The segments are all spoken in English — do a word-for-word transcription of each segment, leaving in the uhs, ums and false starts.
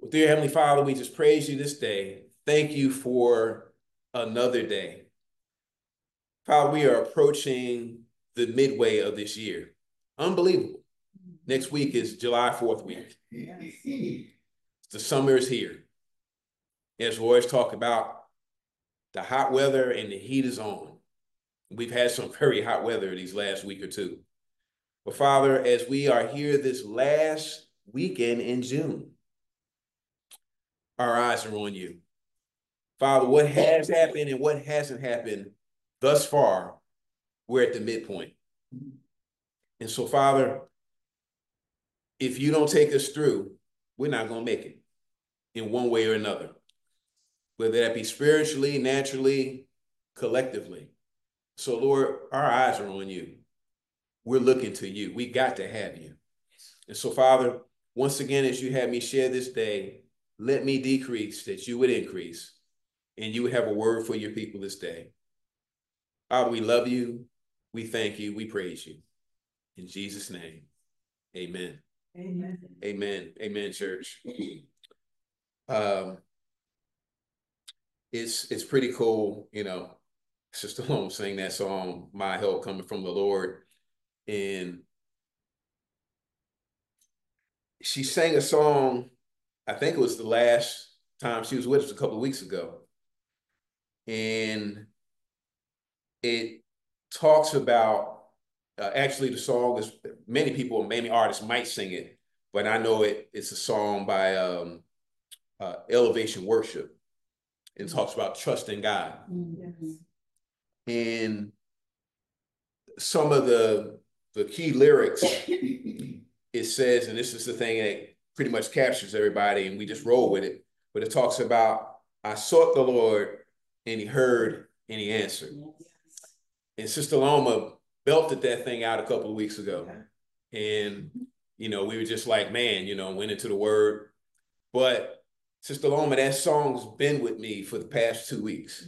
Well, dear Heavenly Father, we just praise you this day. Thank you for another day. Father, we are approaching the midway of this year. Unbelievable. Next week is July fourth week. Yes. The summer is here. As we always talk about, the hot weather and the heat is on. We've had some very hot weather these last week or two. But Father, as we are here this last weekend in June, our eyes are on you. Father, what has happened and what hasn't happened thus far, we're at the midpoint. And so, Father, if you don't take us through, we're not going to make it in one way or another, whether that be spiritually, naturally, collectively. So, Lord, our eyes are on you. We're looking to you. We got to have you. And so, Father, once again, as you have me share this day, let me decrease that you would increase and you would have a word for your people this day. Father, we love you. We thank you. We praise you. In Jesus' name, amen. Amen. Amen. Amen, church. Um, it's it's pretty cool, you know, Sister Lone sang that song, My Help Coming from the Lord. And she sang a song, I think it was the last time she was with us a couple of weeks ago. And it talks about, uh, actually the song is, many people, many artists might sing it, but I know it. It's a song by um, uh, Elevation Worship. It talks about trusting God. Yes. And some of the, the key lyrics, it says, and this is the thing that pretty much captures everybody, and we just roll with it, but it talks about, I sought the Lord, and he heard, and he answered. And Sister Loma belted that thing out a couple of weeks ago. And, you know, we were just like, man, you know, went into the word. But Sister Loma, that song's been with me for the past two weeks.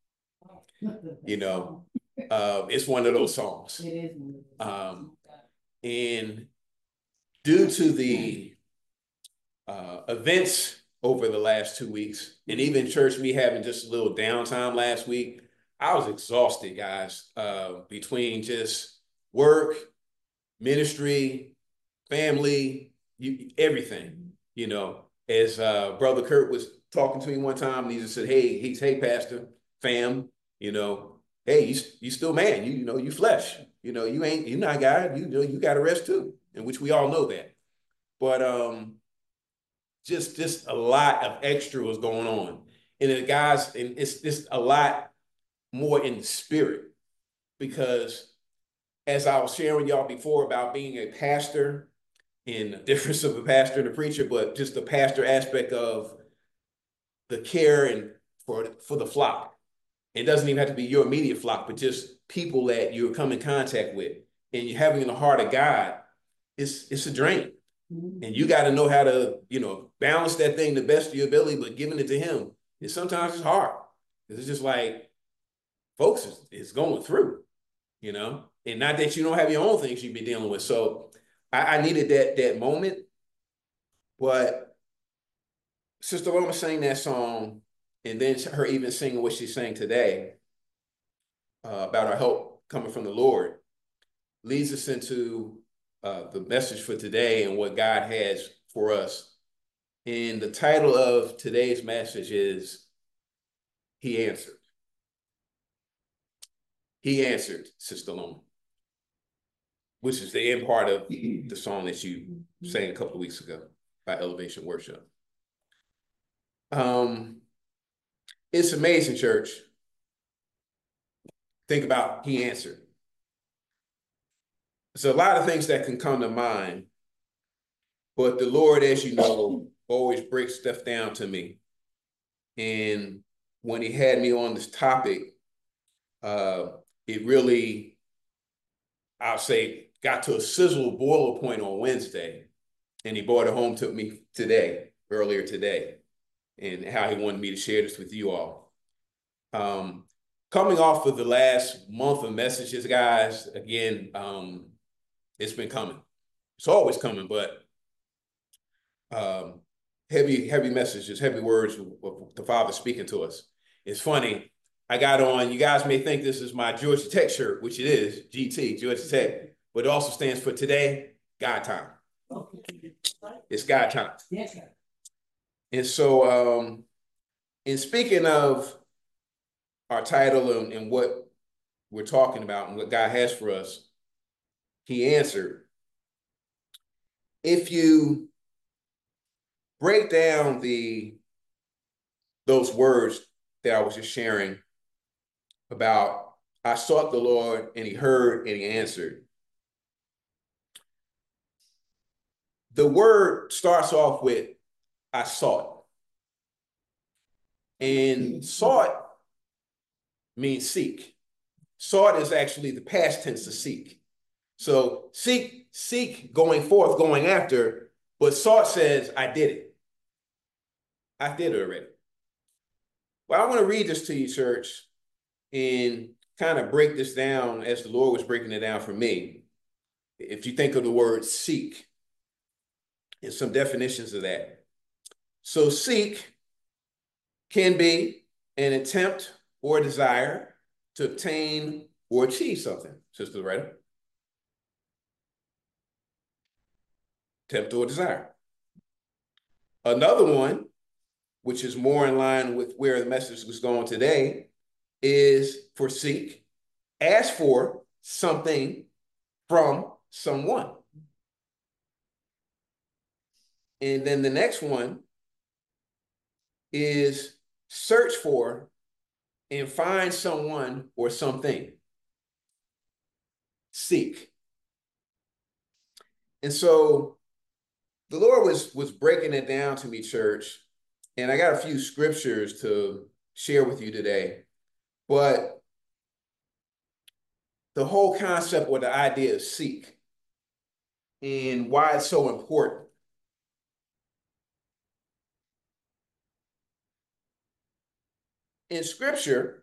You know, uh, it's one of those songs. It is. Um, and due to the uh, events over the last two weeks, and even church, me having just a little downtime last week, I was exhausted, guys, uh, between just work, ministry, family, you, everything, you know. As uh, Brother Kurt was talking to me one time, and he just said, hey, he's, hey, Pastor, fam, you know, hey, you, you still man, you, you know, you flesh, you know, you ain't, you're not God, you, you know, you got to rest too, in which we all know that. But um, just, just a lot of extra was going on. And the guys, and it's just a lot more in the spirit, because as I was sharing with y'all before about being a pastor and the difference of a pastor and a preacher, but just the pastor aspect of the care and for, for the flock. It doesn't even have to be your immediate flock, but just people that you come in contact with, and you're having in the heart of God, it's, it's a drain. Mm-hmm. And you got to know how to, you know, balance that thing the best of your ability, but giving it to him, and sometimes it's hard. It's just like, folks is, is going through, you know, and not that you don't have your own things you've been dealing with. So I, I needed that, that moment. But Sister Loma sang that song, and then her even singing what she sang today uh, about our help coming from the Lord leads us into uh, the message for today and what God has for us. And the title of today's message is He Answered. He answered, Sister Loma, which is the end part of the song that you sang a couple of weeks ago by Elevation Worship. Um, it's amazing, church. Think about He answered. There's a lot of things that can come to mind, but the Lord, as you know, always breaks stuff down to me. And when He had me on this topic, uh, it really, I'll say, got to a sizzle boiler point on Wednesday, and He brought it home to me today, earlier today, and how He wanted me to share this with you all. Um, coming off of the last month of messages, guys, again, um, it's been coming. It's always coming, but um, heavy, heavy messages, heavy words of the Father speaking to us. It's funny. I got on, you guys may think this is my Georgia Tech shirt, which it is, G T, Georgia Tech, but it also stands for today, God time. It's God time. And so, um, in speaking of our title and, and what we're talking about and what God has for us, he answered, if you break down the those words that I was just sharing about, I sought the Lord and he heard and he answered. The word starts off with, I sought. And sought means seek. Sought is actually the past tense of seek. So seek, seek going forth, going after, but sought says, I did it. I did it already. Well, I want to read this to you, church, and kind of break this down as the Lord was breaking it down for me. If you think of the word seek, and some definitions of that. So seek can be an attempt or a desire to obtain or achieve something, Sister Loretta. Attempt or desire. Another one, which is more in line with where the message was going today, is for seek, ask for something from someone. And then the next one is search for and find someone or something. Seek. And so the Lord was, was breaking it down to me, church, and I got a few scriptures to share with you today. But the whole concept or the idea of seek and why it's so important. In scripture,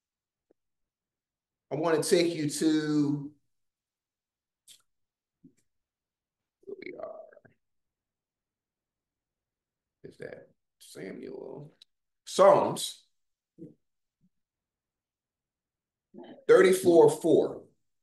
I want to take you to where we are. Is that Samuel? Psalms thirty-four four.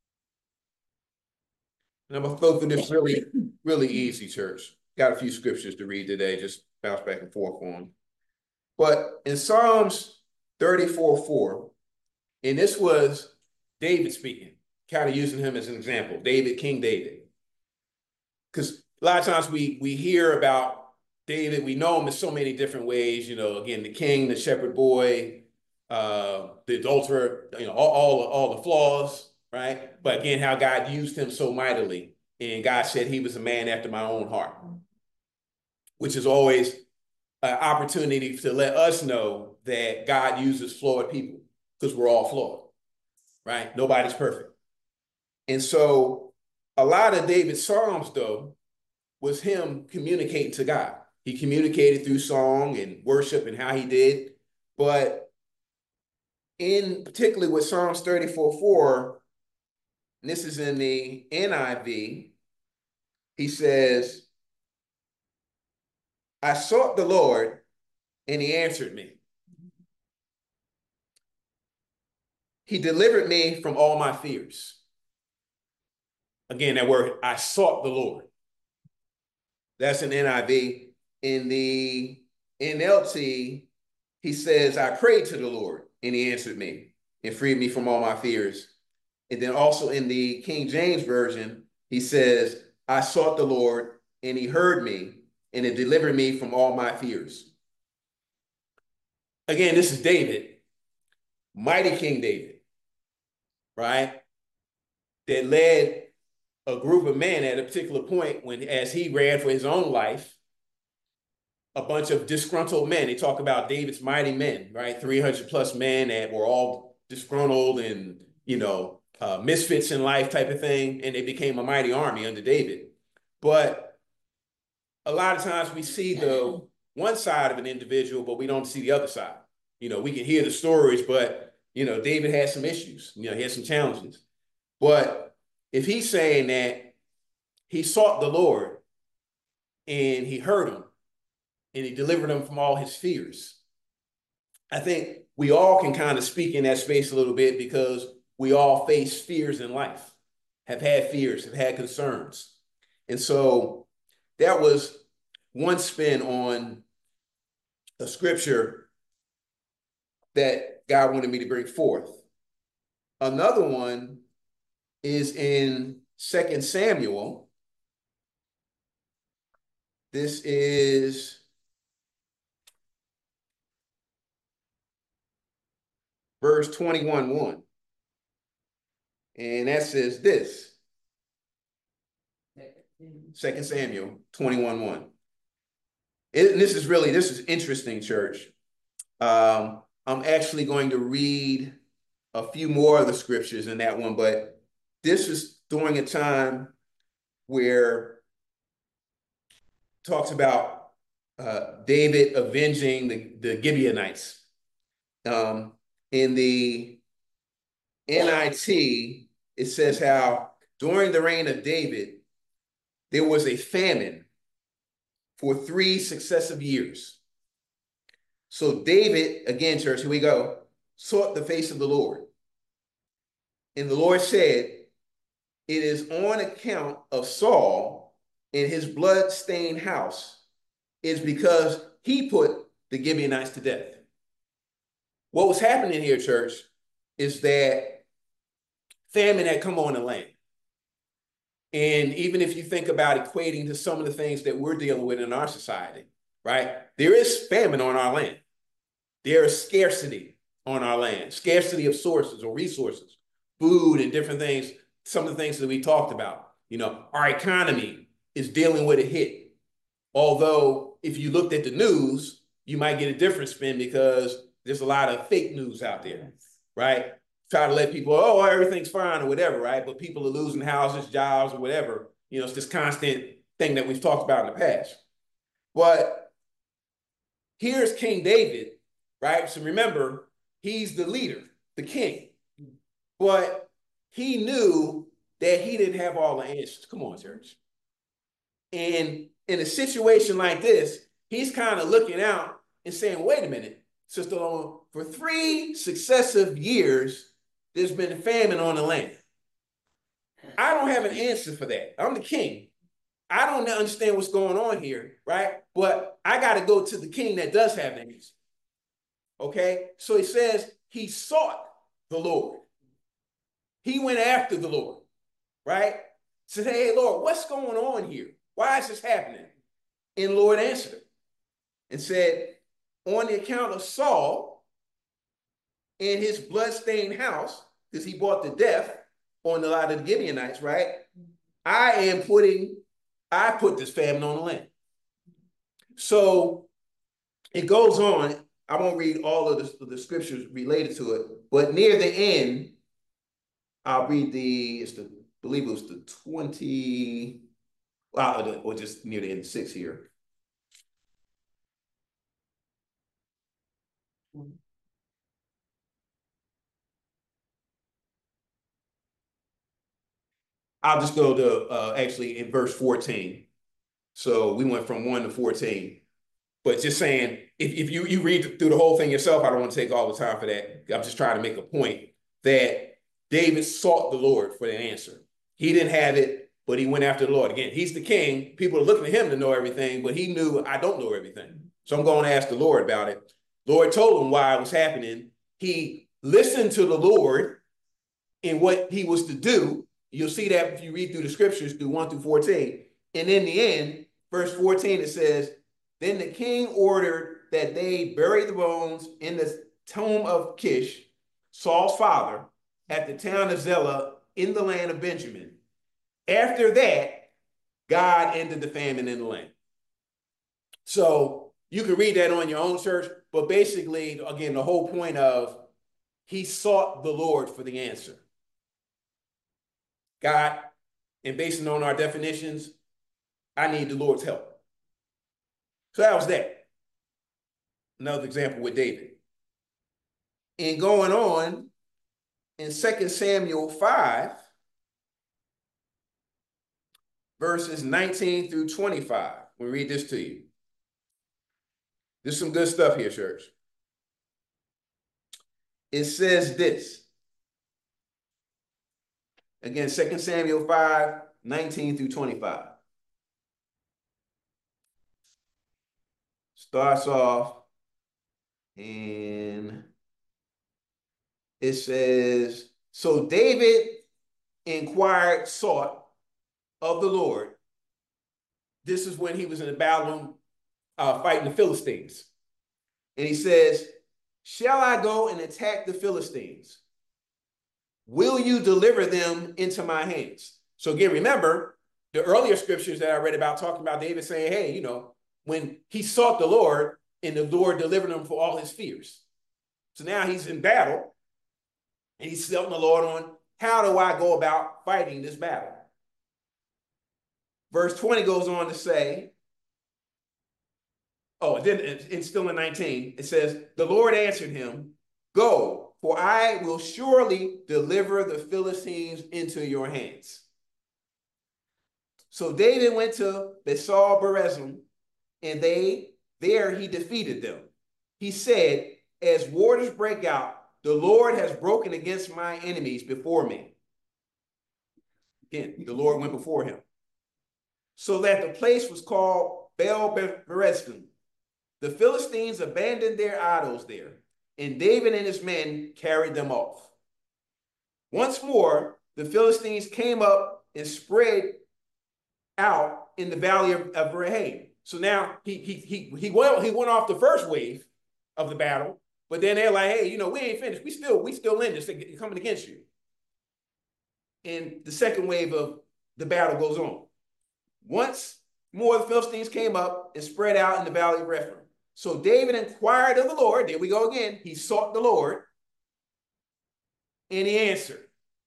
And I'm going to go through this really, really easy, church. Got a few scriptures to read today, just bounce back and forth on them. But in Psalms thirty-four four, and this was David speaking, kind of using him as an example, David, King David. Because a lot of times we, we hear about David, we know him in so many different ways, you know, again, the king, the shepherd boy, uh, the adulterer, you know, all, all, all the flaws, right? But again, how God used him so mightily. And God said he was a man after my own heart, which is always an opportunity to let us know that God uses flawed people because we're all flawed, right? Nobody's perfect. And so a lot of David's Psalms, though, was him communicating to God. He communicated through song and worship and how he did. But in particularly with Psalms thirty-four four, and this is in the N I V, he says, I sought the Lord and he answered me. He delivered me from all my fears. Again, that word, I sought the Lord. That's in N I V. In the N L T, he says, I prayed to the Lord and he answered me and freed me from all my fears. And then also in the King James Version, he says, I sought the Lord and he heard me and it delivered me from all my fears. Again, this is David, mighty King David, right? That led a group of men at a particular point when, as he ran for his own life, a bunch of disgruntled men. They talk about David's mighty men, right? three hundred plus men that were all disgruntled and, you know, uh, misfits in life type of thing. And they became a mighty army under David. But a lot of times we see the one side of an individual, but we don't see the other side. You know, we can hear the stories, but, you know, David had some issues. You know, he had some challenges. But if he's saying that he sought the Lord and he heard him, and he delivered him from all his fears. I think we all can kind of speak in that space a little bit because we all face fears in life, have had fears, have had concerns. And so that was one spin on a scripture that God wanted me to bring forth. Another one is in Second Samuel. This is verse twenty-one one. And that says this. Second Samuel twenty-one one. It, this is really, this is interesting, church. Um, I'm actually going to read a few more of the scriptures in that one, but this is during a time where it talks about uh, David avenging the, the Gibeonites. Um, in the N I T, it says how during the reign of David, there was a famine for three successive years. So David, again, church, here we go, sought the face of the Lord. And the Lord said, it is on account of Saul and his blood-stained house, is because he put the Gibeonites to death. What was happening here, church, is that famine had come on the land. And even if you think about equating to some of the things that we're dealing with in our society, right? There is famine on our land. There is scarcity on our land, scarcity of sources or resources, food and different things, some of the things that we talked about. You know, our economy is dealing with a hit. Although if you looked at the news, you might get a different spin because there's a lot of fake news out there, right? Try to let people, oh, everything's fine or whatever, right? But people are losing houses, jobs, or whatever. You know, it's this constant thing that we've talked about in the past. But here's King David, right? So remember, he's the leader, the king. But he knew that he didn't have all the answers. Come on, church. And in a situation like this, he's kind of looking out and saying, wait a minute, Sister Lola, for three successive years, there's been famine on the land. I don't have an answer for that. I'm the king. I don't understand what's going on here, right? But I got to go to the king that does have the answer. Okay? So he says he sought the Lord. He went after the Lord, right? Said, hey, Lord, what's going on here? Why is this happening? And the Lord answered him and said, on the account of Saul and his bloodstained house, because he brought the death on a lot of the Gibeonites, right? I am putting, I put this famine on the land. So it goes on. I won't read all of the, the scriptures related to it, but near the end, I'll read the, it's the, I believe it was the twenty, well, or just near the end, six here. I'll just go to uh, actually in verse fourteen. So we went from one to fourteen. But just saying, if, if you, you read through the whole thing yourself, I don't want to take all the time for that. I'm just trying to make a point that David sought the Lord for the answer. He didn't have it, but he went after the Lord. Again, he's the king. People are looking at him to know everything, but he knew I don't know everything. So I'm going to ask the Lord about it. Lord told him why it was happening. He listened to the Lord in what he was to do. You'll see that if you read through the scriptures through one through fourteen. And in the end, verse fourteen, it says, then the king ordered that they bury the bones in the tomb of Kish, Saul's father, at the town of Zelah in the land of Benjamin. After that, God ended the famine in the land. So you can read that on your own, church, but basically, again, the whole point of he sought the Lord for the answer. God, and based on our definitions, I need the Lord's help. So that was that. Another example with David. And going on in Second Samuel five, verses nineteen through twenty-five, we read this to you. There's some good stuff here, church. It says this. Again, Second Samuel five, nineteen through twenty-five. Starts off and it says, so David inquired, sought of the Lord. This is when he was in the battle uh, fighting the Philistines. And he says, shall I go and attack the Philistines? Will you deliver them into my hands? So again, remember the earlier scriptures that I read about talking about David saying, hey, you know, when he sought the Lord and the Lord delivered him for all his fears. So now he's in battle and he's seeking the Lord on how do I go about fighting this battle? Verse twenty goes on to say, oh, and then it's still in nineteen, it says, the Lord answered him, go, for I will surely deliver the Philistines into your hands. So David went to Besal Berezim, and they there he defeated them. He said, as waters break out, the Lord has broken against my enemies before me. Again, the Lord went before him. So that the place was called Baal Berezim. The Philistines abandoned their idols there, and David and his men carried them off. Once more, the Philistines came up and spread out in the valley of, of Rephaim. So now he, he, he, he, went, he went off the first wave of the battle, but then they're like, hey, you know, we ain't finished. We still, we still in this, coming against you. And the second wave of the battle goes on. Once more, the Philistines came up and spread out in the valley of Rephaim. So David inquired of the Lord. There we go again. He sought the Lord. And he answered,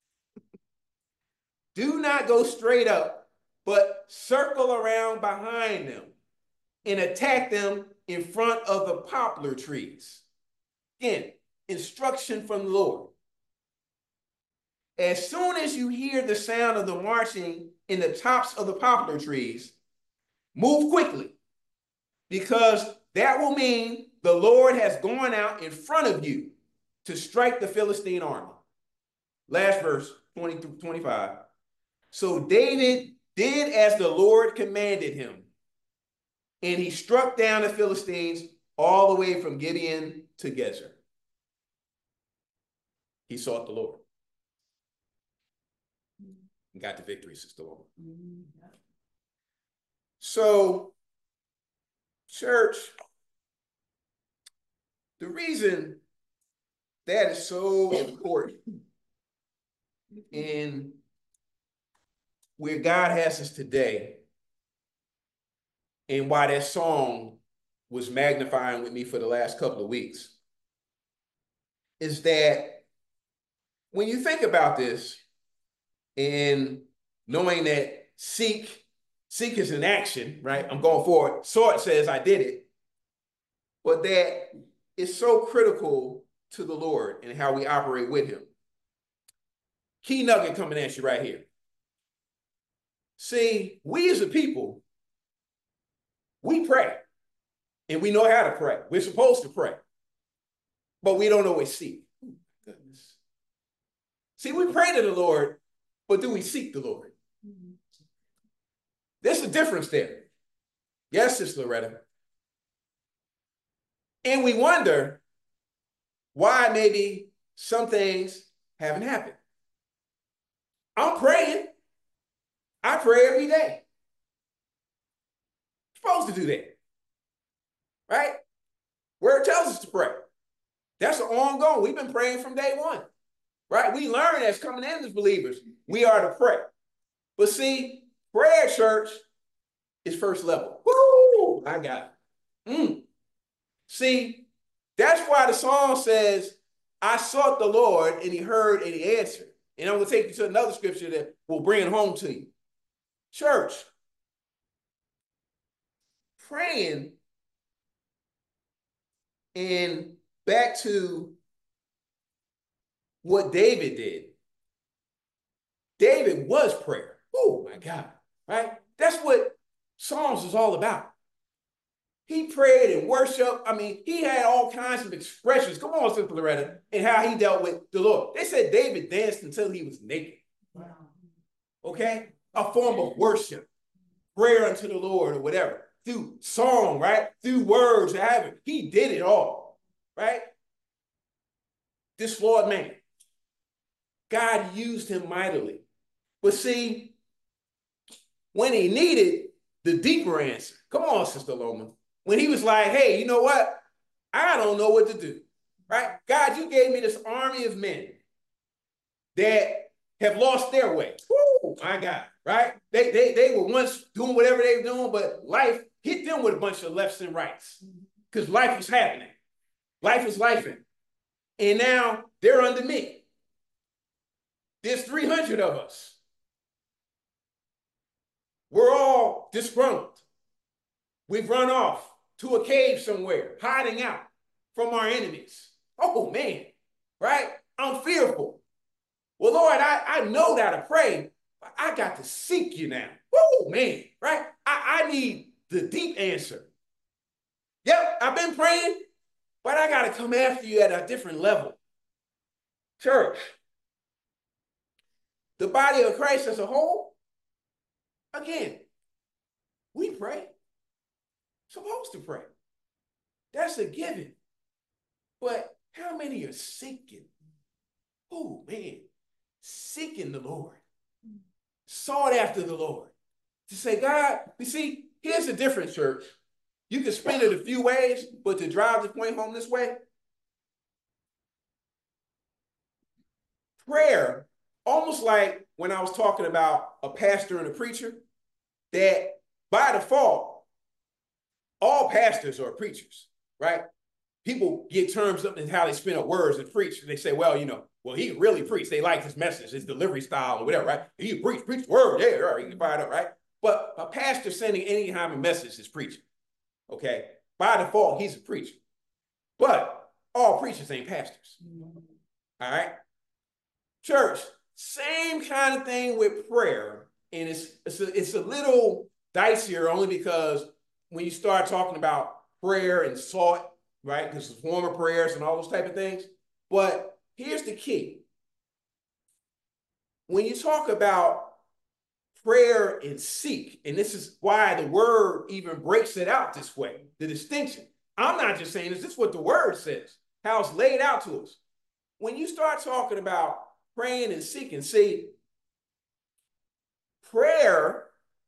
do not go straight up, but circle around behind them and attack them in front of the poplar trees. Again, instruction from the Lord. As soon as you hear the sound of the marching in the tops of the poplar trees, move quickly, because that will mean the Lord has gone out in front of you to strike the Philistine army. Last verse, twenty through twenty-five. So David did as the Lord commanded him, and he struck down the Philistines all the way from Gibeon to Gezer. He sought the Lord and got the victory, Sister Laura. So, church, the reason that is so important in where God has us today and why that song was magnifying with me for the last couple of weeks is that when you think about this and knowing that seek, seek is an action, right? I'm going forward. Sword says I did it. But that is so critical to the Lord and how we operate with him. Key nugget coming at you right here. See, we as a people, we pray and we know how to pray. We're supposed to pray, but we don't always seek. Oh, goodness. See, we pray to the Lord, but do we seek the Lord? Mm-hmm. There's a difference there. Yes, Sister Loretta. And we wonder why maybe some things haven't happened. I'm praying. I pray every day. Supposed to do that. Right? Word tells us to pray. That's an ongoing. We've been praying from day one. Right? We learn as coming in as believers, we are to pray. But see, prayer, church, is first level. Woo! I got it. Mm. See, that's why the song says, I sought the Lord and he heard and he answered. And I'm going to take you to another scripture that will bring it home to you. Church, praying and back to what David did. David was prayer. Oh my God, right? That's what Psalms is all about. He prayed and worshiped. I mean, he had all kinds of expressions. Come on, Sister Loretta, and how he dealt with the Lord. They said David danced until he was naked. Okay? A form of worship, prayer unto the Lord or whatever. Through song, right? Through words, however. He did it all, right? This flawed man. God used him mightily. But see, when he needed the deeper answer, come on, Sister Loma, when he was like, hey, you know what? I don't know what to do, right? God, you gave me this army of men that have lost their way. Woo, my God, right? They, they, they were once doing whatever they were doing, but life hit them with a bunch of lefts and rights because life was happening. Life was lifing. And now they're under me. There's three hundred of us. We're all disgruntled. We've run off to a cave somewhere, hiding out from our enemies. Oh, man, right? I'm fearful. Well, Lord, I, I know how to pray, but I got to seek you now. Oh, man, right? I, I need the deep answer. Yep, I've been praying, but I got to come after you at a different level. Church, the body of Christ as a whole, again, we pray. Supposed to pray. That's a given. But how many are seeking? Oh, man, seeking the Lord. Sought after the Lord. To say, God, you see, here's the difference, church. You can spin it a few ways, but to drive the point home this way, prayer, almost like when I was talking about a pastor and a preacher, that by default, all pastors are preachers, right? People get terms up in how they spin up words and preach. And they say, well, you know, well, he really preached. They like his message, his delivery style or whatever, right? He preached, preach the word, yeah, right, you can find out, right? But a pastor sending any kind of message is preaching, okay? By default, he's a preacher. But all preachers ain't pastors, all right? Church, same kind of thing with prayer. And it's, it's, a, it's a little dicier only because when you start talking about prayer and sought, right? Because the form of prayers and all those type of things. But here's the key. When you talk about prayer and seek, and this is why the word even breaks it out this way, the distinction. I'm not just saying this, this is what the word says, how it's laid out to us. When you start talking about praying and seeking, see, prayer,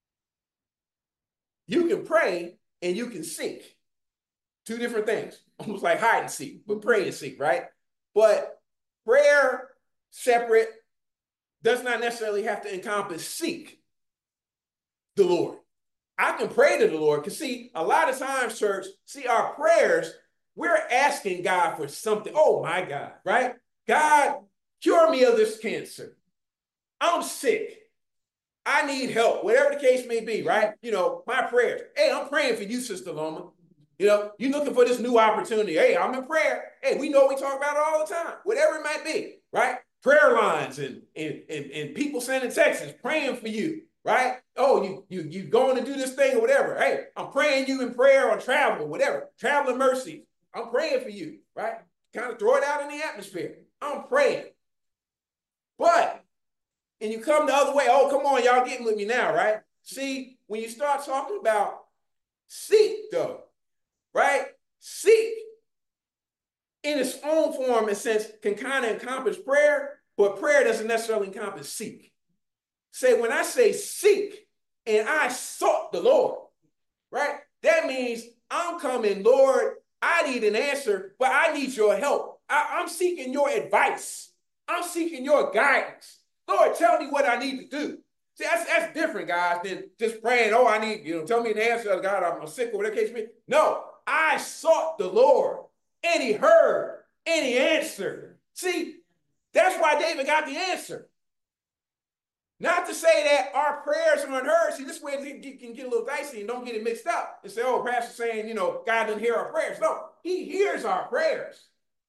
you can pray and you can seek. Two different things, almost like hide and seek, but pray and seek, right? But prayer, separate, does not necessarily have to encompass seek the Lord. I can pray to the Lord because, see, a lot of times, church, see, our prayers, we're asking God for something. Oh, my God, right? God, cure me of this cancer. I'm sick. I need help, whatever the case may be, right? You know, my prayers. Hey, I'm praying for you, Sister Loma. You know, you're looking for this new opportunity. Hey, I'm in prayer. Hey, we know we talk about it all the time, whatever it might be, right? Prayer lines and, and, and, and people sending texts praying for you, right? Oh, you, you, you going to do this thing or whatever. Hey, I'm praying you in prayer on travel, whatever. Traveling mercies. I'm praying for you, right? Kind of throw it out in the atmosphere. I'm praying. But, and you come the other way. Oh, come on, y'all getting with me now, right? See, when you start talking about seek, though, right? Seek in its own form, in a sense, can kind of encompass prayer, but prayer doesn't necessarily encompass seek. Say, when I say seek and I sought the Lord, right? That means I'm coming, Lord, I need an answer, but I need your help. I, I'm seeking your advice. I'm seeking your guidance. Lord, tell me what I need to do. See, that's, that's different, guys, than just praying, oh, I need, you know, tell me the answer, God, I'm sick or whatever the case may be. No, I sought the Lord, and he heard, and he answered. See, that's why David got the answer. Not to say that our prayers are unheard. See, this way it can get a little dicey and don't get it mixed up and say, oh, pastor's saying, you know, God doesn't hear our prayers. No, he hears our prayers.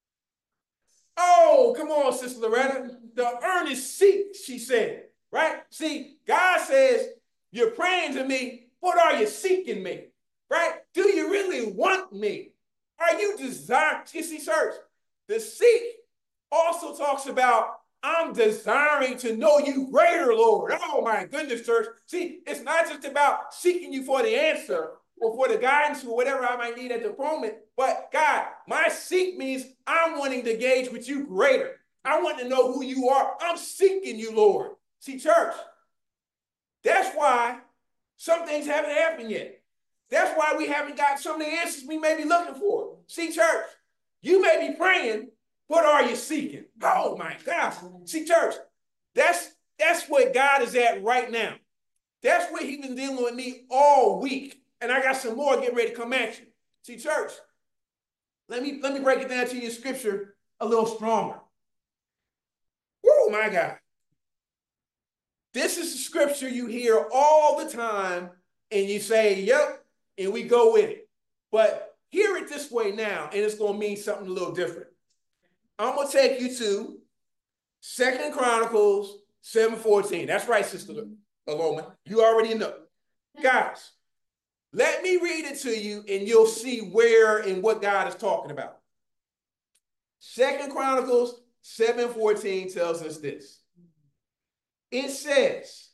Oh, come on, Sister Loretta. The earnest seek, she said, right? See, God says, you're praying to me. What are you seeking me? Right? Do you really really want me? Are you desiring? You see, church, the seek also talks about I'm desiring to know you greater, Lord. Oh my goodness, church. See, it's not just about seeking you for the answer or for the guidance or whatever I might need at the moment, but God, my seek means I'm wanting to engage with you greater. I want to know who you are. I'm seeking you, Lord. See, church, that's why some things haven't happened yet. That's why we haven't got some of the answers we may be looking for. See, church, you may be praying, what are you seeking? Oh my gosh. See, church, that's that's what God is at right now. That's what he's been dealing with me all week. And I got some more getting ready to come at you. See, church, let me let me break it down to you in scripture a little stronger. Oh my God. This is the scripture you hear all the time, and you say, yep, and we go with it. But hear it this way now, and it's going to mean something a little different. I'm going to take you to Second Chronicles seven fourteen. That's right, Sister Aloma. You already know. Guys, let me read it to you, and you'll see where and what God is talking about. Second Chronicles seven fourteen tells us this. It says,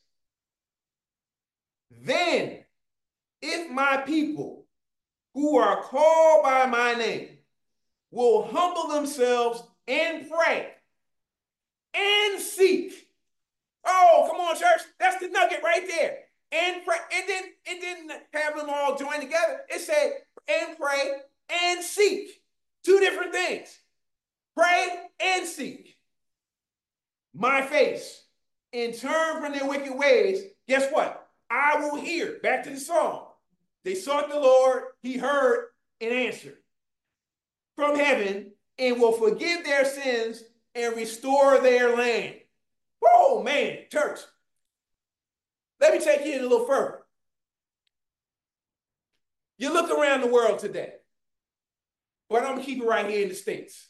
then if my people who are called by my name will humble themselves and pray and seek. Oh, come on, church. That's the nugget right there. And pray. And then it didn't have them all join together. It said, and pray and seek. Two different things. Pray and seek my face and turn from their wicked ways. Guess what? I will hear. Back to the song. They sought the Lord. He heard and answered from heaven and will forgive their sins and restore their land. Whoa, man, church. Let me take you in a little further. You look around the world today, but I'm going to keep it right here in the States.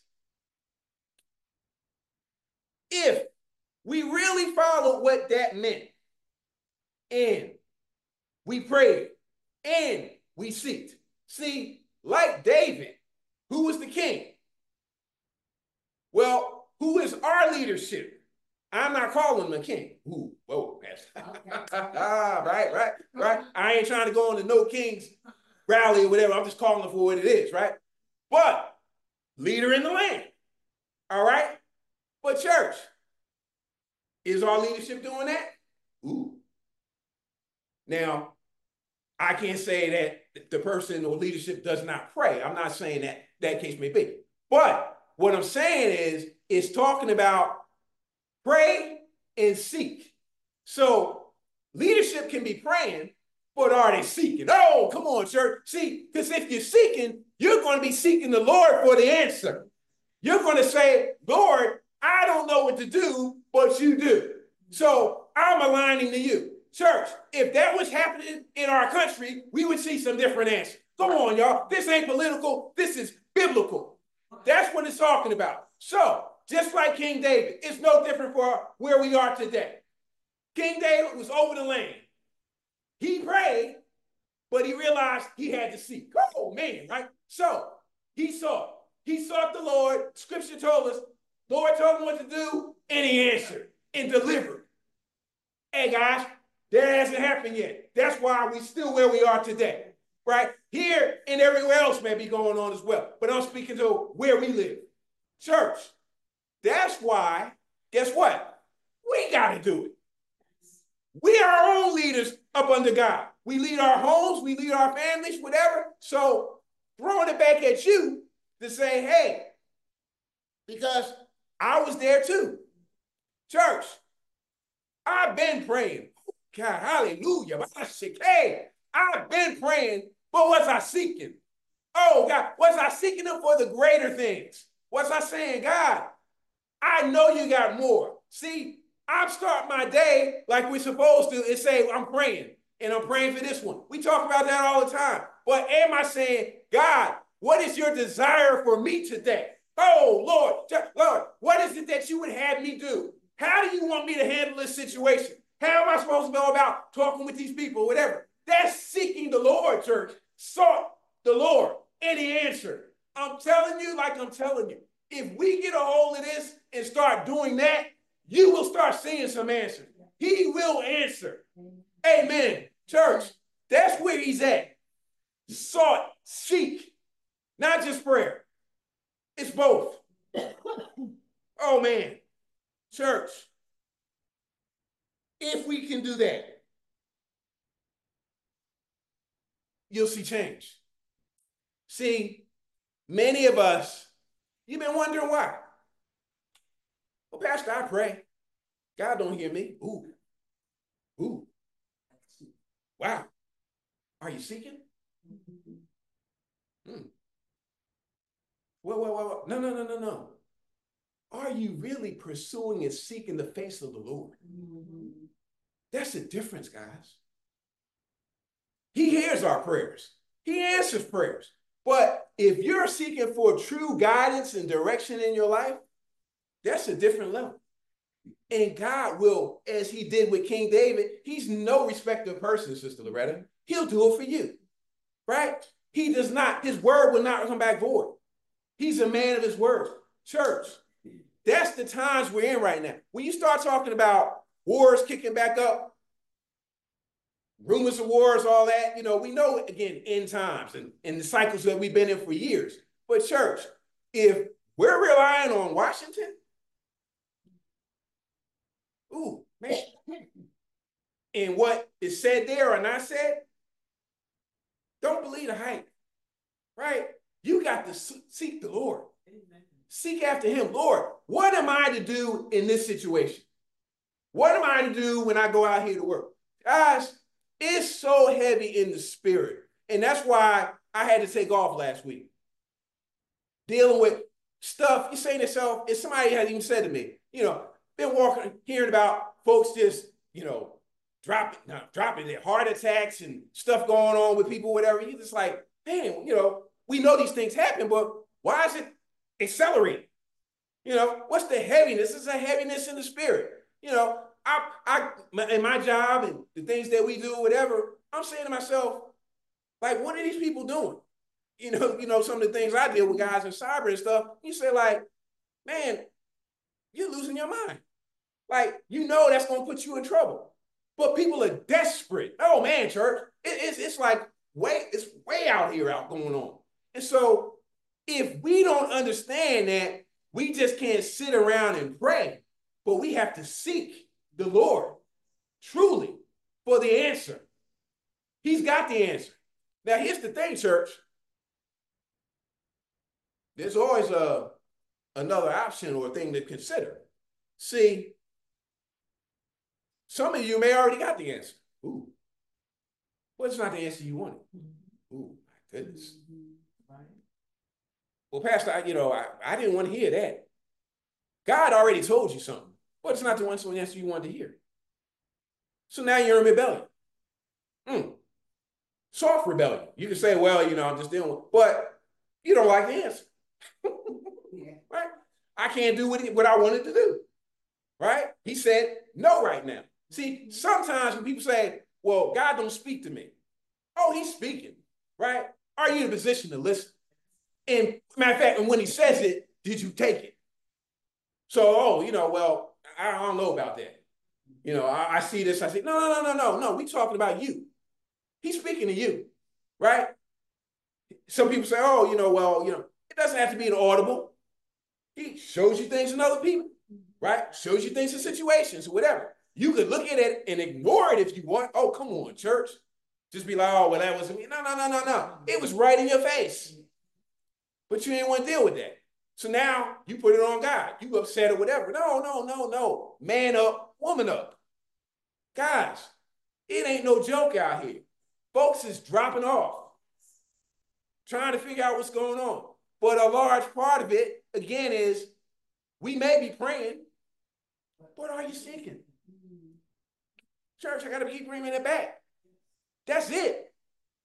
If we really followed what that meant, and we prayed, and we seeked. See, like David, who was the king? Well, who is our leadership? I'm not calling him a king. Ooh, whoa, right, right, right. I ain't trying to go on the No Kings rally or whatever. I'm just calling it for what it is, right? But leader in the land, all right? But church, is our leadership doing that? Ooh. Now, I can't say that the person or leadership does not pray. I'm not saying that that case may be. But what I'm saying is, it's talking about pray and seek. So leadership can be praying, but are they seeking? Oh, come on, church. See, because if you're seeking, you're going to be seeking the Lord for the answer. You're going to say, Lord, I don't know what to do, but you do. So I'm aligning to you. Church, if that was happening in our country, we would see some different answers. Come on, y'all. This ain't political. This is biblical. That's what it's talking about. So, just like King David, it's no different for where we are today. King David was over the land. He prayed, but he realized he had to seek. Oh, man, right? So, he sought. He sought the Lord. Scripture told us, Lord told him what to do, and he answered and delivered. Hey, guys, that hasn't happened yet. That's why we're still where we are today, right? Here and everywhere else may be going on as well. But I'm speaking to where we live. Church, that's why, guess what? We got to do it. We are our own leaders up under God. We lead our homes, we lead our families, whatever. So throwing it back at you to say, hey, because I was there too. Church, I've been praying. God, hallelujah. Hey, I've been praying, but was I seeking? Oh, God, was I seeking them for the greater things? Was I saying, God, I know you got more. See, I'm starting my day like we're supposed to and say, I'm praying, and I'm praying for this one. We talk about that all the time. But am I saying, God, what is your desire for me today? Oh, Lord, Lord, what is it that you would have me do? How do you want me to handle this situation? How am I supposed to go about talking with these people, whatever? That's seeking the Lord, church. Sought the Lord, and he answered. I'm telling you, like I'm telling you, if we get a hold of this and start doing that, you will start seeing some answers. He will answer. Amen. Church, that's where he's at. Sought, seek, not just prayer. It's both. Oh, man. Church, if we can do that, you'll see change. See, many of us, you've been wondering why. Well, Pastor, I pray. God don't hear me. Ooh. Ooh. Wow. Are you seeking? Hmm. Well, well, well, well, no, no, no, no, no. Are you really pursuing and seeking the face of the Lord? Mm-hmm. That's the difference, guys. He hears our prayers. He answers prayers. But if you're seeking for true guidance and direction in your life, that's a different level. And God will, as he did with King David, he's no respecter of persons, Sister Loretta. He'll do it for you, right? He does not, his word will not come back void. He's a man of his word. Church, that's the times we're in right now. When you start talking about wars kicking back up, rumors of wars, all that, you know, we know, again, end times and, and the cycles that we've been in for years. But church, if we're relying on Washington, ooh, man, and what is said there or not said, don't believe the hype, right? You got to seek the Lord. Amen. Seek after him. Lord, what am I to do in this situation? What am I to do when I go out here to work? Guys, it's so heavy in the spirit. And that's why I had to take off last week. Dealing with stuff, you say to yourself, if somebody has even said to me, you know, been walking, hearing about folks just, you know, dropping, not dropping their heart attacks and stuff going on with people, whatever. You're just like, man, you know, we know these things happen, but why is it accelerating? You know, what's the heaviness? It's a heaviness in the spirit. You know, I, I, in my job and the things that we do, whatever, I'm saying to myself, like, what are these people doing? You know, you know, some of the things I deal with guys in cyber and stuff, you say like, man, you're losing your mind. Like, you know, that's going to put you in trouble. But people are desperate. Oh man, church, it, it's, it's like way, it's way out here out going on. And so if we don't understand that, we just can't sit around and pray, but we have to seek the Lord truly for the answer. He's got the answer. Now, here's the thing, church. There's always a, another option or a thing to consider. See, some of you may already got the answer. Ooh. Well, it's not the answer you wanted. Ooh, my goodness. Well, Pastor, I, you know, I, I didn't want to hear that. God already told you something, but it's not the one answer you wanted to hear. So now you're in rebellion. Mm. Soft rebellion. You can say, well, you know, I'm just dealing with, but you don't like the answer. Yeah. Right? I can't do what, he, what I wanted to do. Right? He said no right now. See, sometimes when people say, well, God don't speak to me. Oh, he's speaking, right? Are you in a position to listen? And matter of fact, and when he says it, did you take it? So, oh, you know, well, I don't know about that. You know, I, I see this, I say, no, no, no, no, no, no, we talking about you. He's speaking to you, right? Some people say, oh, you know, well, you know, it doesn't have to be an audible. He shows you things in other people, right? Shows you things in situations or whatever. You could look at it and ignore it if you want. Oh, come on, church. Just be like, oh, well, that wasn't me. No, no, no, no, no. It was right in your face. But you didn't want to deal with that. So now you put it on God. You upset or whatever. No, no, no, no. Man up, woman up. Guys, it ain't no joke out here. Folks is dropping off, trying to figure out what's going on. But a large part of it, again, is we may be praying, but are you seeking? Church, I got to keep bringing it back. That's it.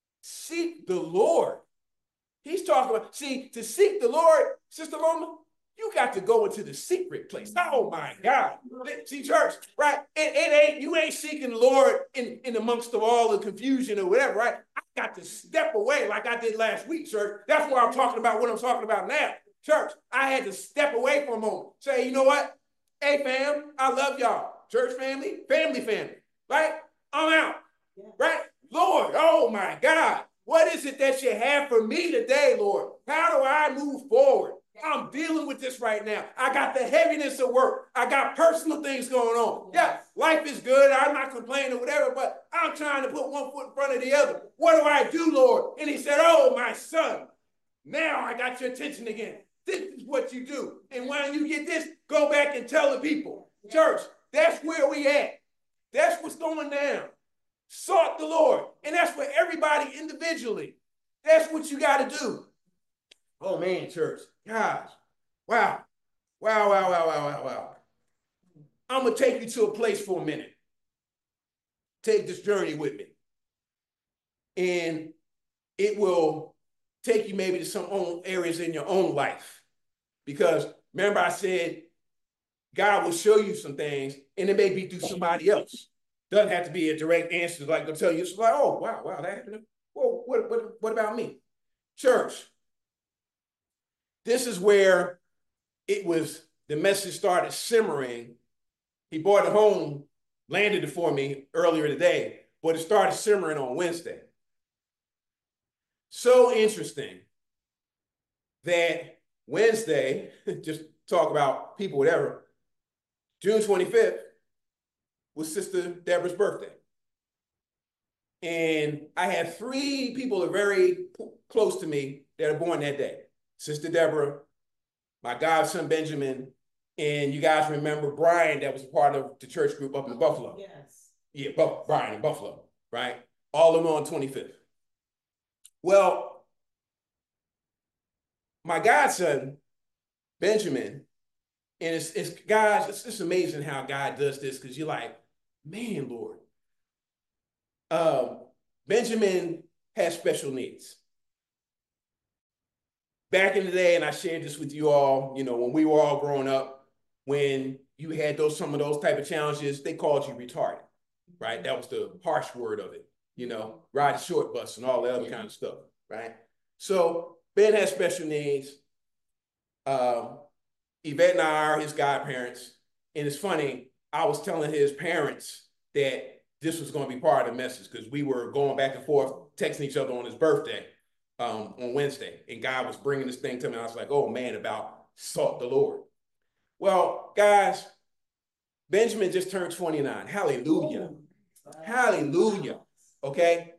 Seek the Lord. He's talking about, see, to seek the Lord, Sister Loma, You got to go into the secret place. Oh my God. See, church, right? It, it ain't, you ain't seeking the Lord in, in amongst of all the confusion or whatever, right? I got to step away like I did last week, church. That's why I'm talking about what I'm talking about now. Church, I had to step away for a moment. Say, you know what? Hey, fam, I love y'all. Church family, family family, right? I'm out, right? Lord, oh my God. What is it that you have for me today, Lord? How do I move forward? I'm dealing with this right now. I got the heaviness of work. I got personal things going on. Yeah, life is good. I'm not complaining or whatever, but I'm trying to put one foot in front of the other. What do I do, Lord? And he said, oh, my son, now I got your attention again. This is what you do. And when you get this, go back and tell the people. Church, that's where we at. That's what's going down. Sought the Lord. And that's for everybody individually. That's what you got to do. Oh, man, church. Gosh. Wow. Wow, wow, wow, wow, wow, wow. I'm going to take you to a place for a minute. Take this journey with me. And it will take you maybe to some own areas in your own life. Because remember I said, God will show you some things, and it may be through somebody else. Doesn't have to be a direct answer, like they'll tell you, it's like, oh, wow, wow, that happened. Well, what, what, what about me? Church, this is where it was, the message started simmering. He brought it home, landed it for me earlier today, but it started simmering on Wednesday. So interesting that Wednesday, just talk about people, whatever, June twenty-fifth was Sister Deborah's birthday. And I had three people that are very close to me that are born that day. Sister Deborah, my godson Benjamin, and you guys remember Brian that was a part of the church group up in Buffalo. Yes. Yeah, Brian in Buffalo, right? All of them on twenty-fifth. Well, my godson, Benjamin, and it's, it's guys, it's just amazing how God does this, because you're like, man, Lord. Um, Benjamin has special needs. Back in the day, and I shared this with you all, you know, when we were all growing up, when you had those some of those type of challenges, they called you retarded, right? That was the harsh word of it, you know, ride a short bus and all that other kind of stuff, right? So Ben has special needs. Um, Yvette and I are his godparents. And it's funny, I was telling his parents that this was going to be part of the message, because we were going back and forth, texting each other on his birthday um, on Wednesday. And God was bringing this thing to me. I was like, oh, man, about sought the Lord. Well, guys, Benjamin just turned twenty-nine. Hallelujah. Hallelujah. Okay?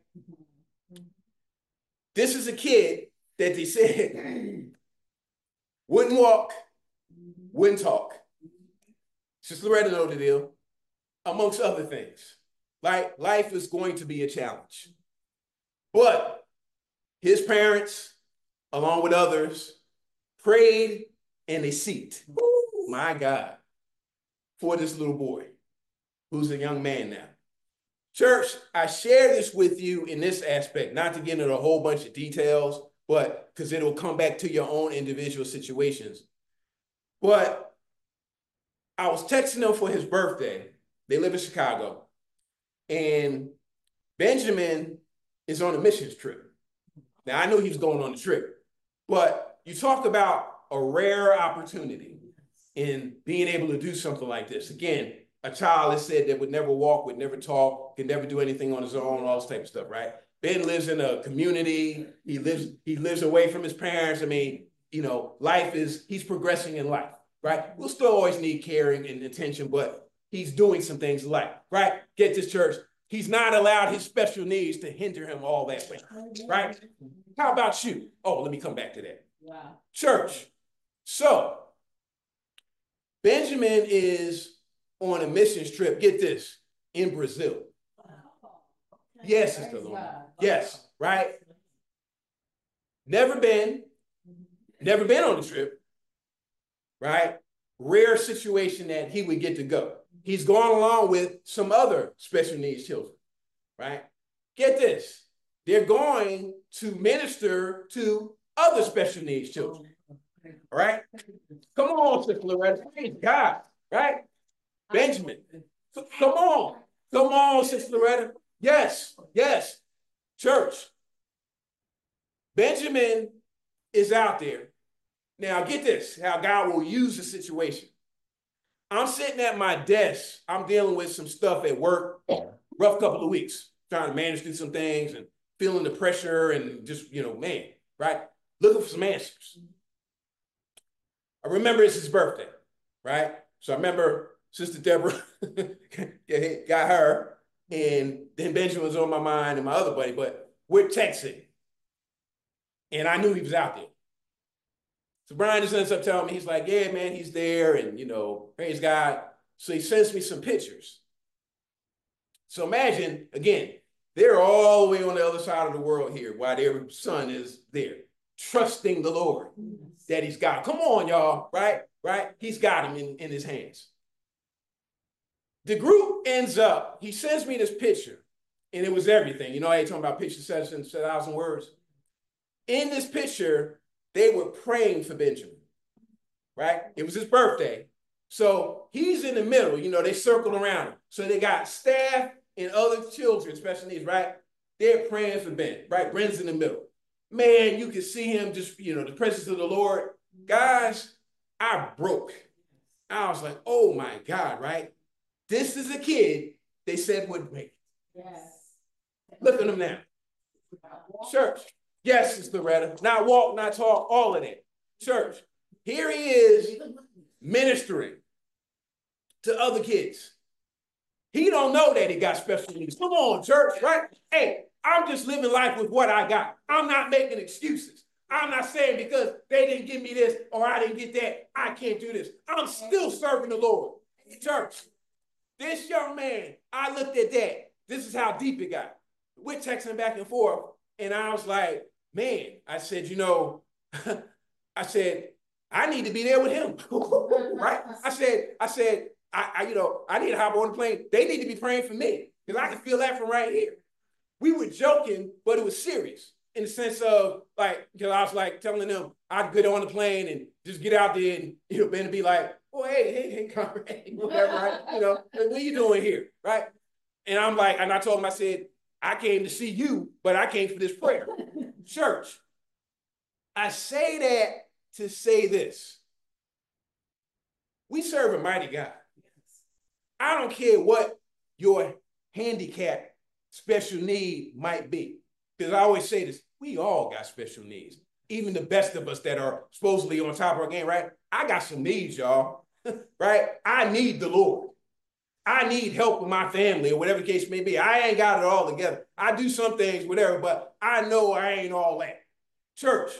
This is a kid that they said wouldn't walk, wouldn't talk. Sister Loretta know the deal, amongst other things. Like, life is going to be a challenge. But his parents, along with others, prayed and they seeked, oh my God, for this little boy who's a young man now. Church, I share this with you in this aspect, not to get into a whole bunch of details, but because it'll come back to your own individual situations. But I was texting them for his birthday. They live in Chicago. And Benjamin is on a missions trip. Now, I knew he was going on the trip, but you talk about a rare opportunity in being able to do something like this. Again, a child is said that would never walk, would never talk, could never do anything on his own, all this type of stuff, right? Ben lives in a community. He lives, he lives away from his parents. I mean, you know, life is, he's progressing in life, right? We'll still always need caring and attention, but he's doing some things in life, right? Get this, church. He's not allowed his special needs to hinder him all that way, right? How about you? Oh, let me come back to that. Wow. Church. So, Benjamin is on a missions trip, get this, in Brazil. Yes, Sister Lorna. Yes, right? Never been, never been on the trip, right? Rare situation that he would get to go. He's gone along with some other special needs children, right? Get this, they're going to minister to other special needs children, all right? Come on, Sister Loretta. Praise God, right? Benjamin. Come on. Come on, Sister Loretta. Yes, yes. Church. Benjamin is out there. Now, get this, how God will use the situation. I'm sitting at my desk. I'm dealing with some stuff at work, rough couple of weeks, trying to manage through some things and feeling the pressure and just, you know, man, right? Looking for some answers. I remember it's his birthday, right? So I remember Sister Deborah got her, and then Benjamin was on my mind and my other buddy, but we're texting. And I knew he was out there. So Brian just ends up telling me, he's like, yeah, man, he's there. And, you know, praise God. So he sends me some pictures. So imagine, again, they're all the way on the other side of the world here while their son is there, trusting the Lord that he's got. Come on, y'all, right? Right? He's got him in, in his hands. The group ends up, he sends me this picture, and it was everything. You know, I ain't talking about pictures said in a thousand words. In this picture, they were praying for Benjamin, right? It was his birthday. So he's in the middle, you know, they circled around him. So they got staff and other children, special needs, right? They're praying for Ben, right? Ben's in the middle. Man, you can see him just, you know, the presence of the Lord. Guys, I broke. I was like, oh my God, right? This is a kid they said would make it. Yes. Look at him now. Church. Yes, Sister Loretta. Not walk, not talk, all of that. Church. Here he is ministering to other kids. He don't know that he got special needs. Come on, church, right? Hey, I'm just living life with what I got. I'm not making excuses. I'm not saying because they didn't give me this or I didn't get that, I can't do this. I'm still serving the Lord. Church, this young man, I looked at that. This is how deep it got. We're texting back and forth, and I was like, man, I said, you know, I said, I need to be there with him, right? I said, I said, I, I, you know, I need to hop on the plane. They need to be praying for me because I can feel that from right here. We were joking, but it was serious in the sense of like, because I was like telling them I'd get on the plane and just get out there and, you know, Ben be like, oh, hey, hey, hey, comrade, whatever, right? You know, what are you doing here, right? And I'm like, and I told him, I said, I came to see you, but I came for this prayer. Church, I say that to say this. We serve a mighty God. I don't care what your handicap, special need might be. Because I always say this, we all got special needs. Even the best of us that are supposedly on top of our game, right? I got some needs, y'all, right? I need the Lord. I need help with my family or whatever the case may be. I ain't got it all together. I do some things, whatever, but I know I ain't all that. Church,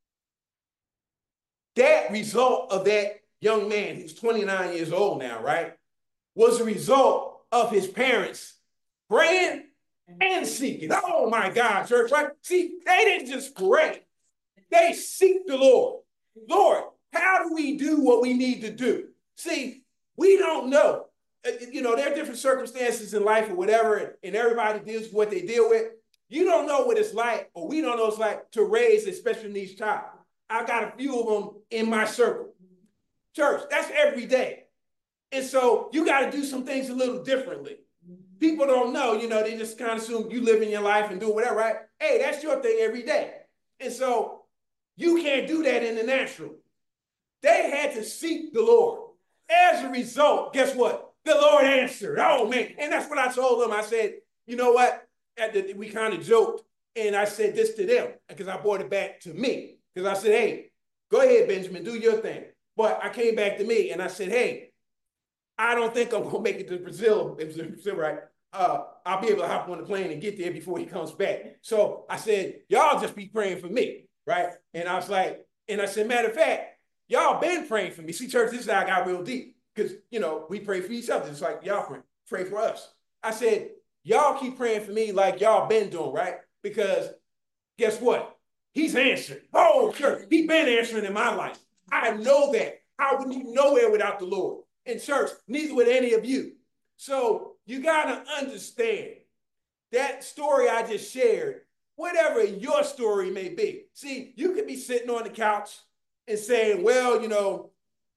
that result of that young man, he's twenty-nine years old now, right, was a result of his parents praying and seeking. Oh my God, church, right? See, they didn't just pray. They seek the Lord. Lord, how do we do what we need to do? See, we don't know. You know, there are different circumstances in life or whatever, and everybody deals with what they deal with. You don't know what it's like, or we don't know what it's like to raise a special needs child. I've got a few of them in my circle. Church, that's every day. And so you got to do some things a little differently. People don't know, you know, they just kind of assume you live in your life and do whatever, right? Hey, that's your thing every day. And so you can't do that in the natural. They had to seek the Lord. As a result, guess what? The Lord answered. Oh, man. And that's what I told them. I said, you know what? The, we kind of joked. And I said this to them because I brought it back to me. Because I said, hey, go ahead, Benjamin, do your thing. But I came back to me and I said, hey, I don't think I'm going to make it to Brazil. It was in Brazil, right? Uh, I'll be able to hop on the plane and get there before he comes back. So I said, y'all just be praying for me, right? And I was like, and I said, matter of fact, y'all been praying for me. See, church, this is how I got real deep. Because, you know, we pray for each other. It's like, y'all pray, pray for us. I said, y'all keep praying for me like y'all been doing, right? Because guess what? He's answered. Oh, church, he's been answering in my life. I know that. I wouldn't be nowhere without the Lord. In church, neither would any of you. So you got to understand that story I just shared, whatever your story may be. See, you could be sitting on the couch and saying, well, you know,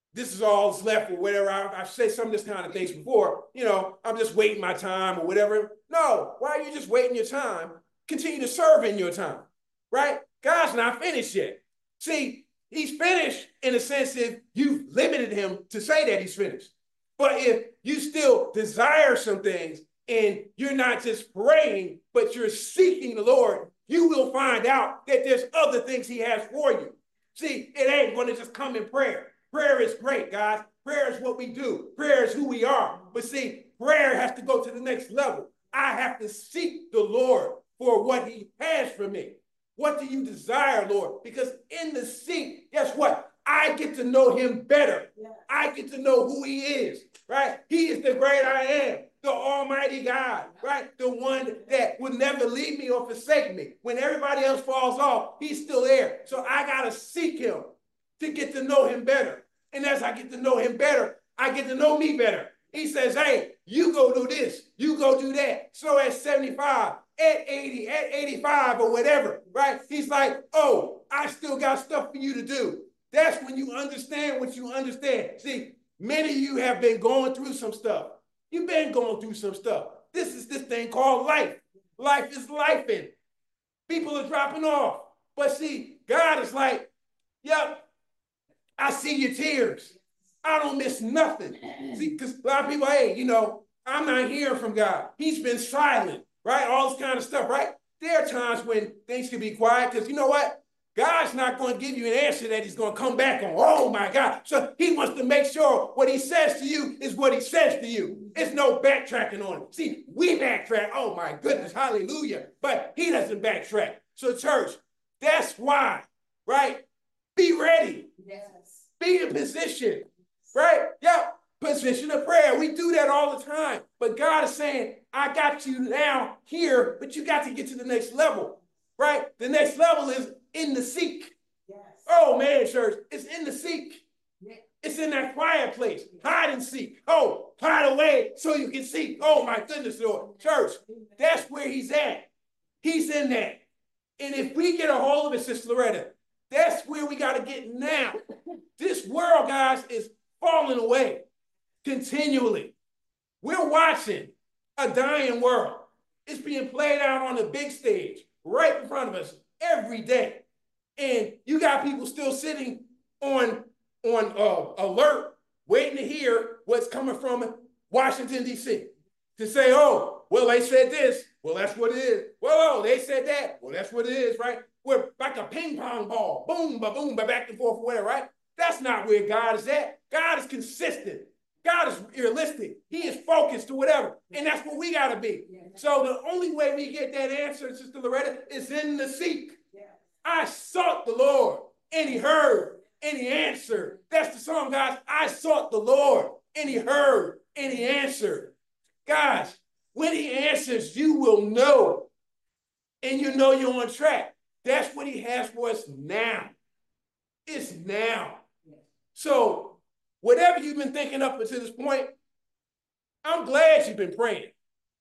this is all that's left or whatever. I, I've said some of this kind of things before. You know, I'm just waiting my time or whatever. No, why are you just waiting your time? Continue to serve in your time, right? God's not finished yet. See, he's finished in a sense if you've limited him to say that he's finished. But if you still desire some things and you're not just praying, but you're seeking the Lord, you will find out that there's other things he has for you. See, it ain't going to just come in prayer. Prayer is great, guys. Prayer is what we do. Prayer is who we are. But see, prayer has to go to the next level. I have to seek the Lord for what he has for me. What do you desire, Lord? Because in the seek, guess what? I get to know him better. Yeah. I get to know who he is, right? He is the great I am, the almighty God, right? The one that would never leave me or forsake me. When everybody else falls off, he's still there. So I got to seek him to get to know him better. And as I get to know him better, I get to know me better. He says, hey, you go do this, you go do that. So at seventy-five, at eighty, at eighty-five or whatever, right? He's like, oh, I still got stuff for you to do. That's when you understand what you understand. See, many of you have been going through some stuff. You've been going through some stuff. This is this thing called life. Life is life in. People are dropping off. But see, God is like, yep, I see your tears. I don't miss nothing. See, because a lot of people, hey, you know, I'm not hearing from God. He's been silent, right? All this kind of stuff, right? There are times when things can be quiet because you know what? God's not going to give you an answer that he's going to come back on. Oh, my God. So he wants to make sure what he says to you is what he says to you. It's no backtracking on it. See, we backtrack. Oh, my goodness. Hallelujah. But he doesn't backtrack. So, church, that's why, right? Be ready. Yes. Be in position, right? Yeah, position of prayer. We do that all the time. But God is saying, I got you now here, but you got to get to the next level, right? The next level is in the seek. Yes. Oh, man, church, it's in the seek. Yes. It's in that quiet place. Hide and seek. Oh, hide away so you can seek. Oh, my goodness, Lord. Church, that's where he's at. He's in that. And if we get a hold of it, Sister Loretta, that's where we got to get now. This world, guys, is falling away continually. We're watching a dying world. It's being played out on the big stage right in front of us every day. And you got people still sitting on, on uh, alert, waiting to hear what's coming from Washington, D C to say, oh, well, they said this. Well, that's what it is. Well, they said that. Well, that's what it is, right? We're like a ping pong ball. Boom, ba boom, ba back and forth, whatever, right? That's not where God is at. God is consistent. God is realistic. He is focused to whatever. And that's what we got to be. So the only way we get that answer, Sister Loretta, is in the seek. I sought the Lord, and he heard, and he answered. That's the song, guys. I sought the Lord, and he heard, and he answered. Guys, when he answers, you will know, and you know you're on track. That's what he has for us now. It's now. So whatever you've been thinking up until this point, I'm glad you've been praying.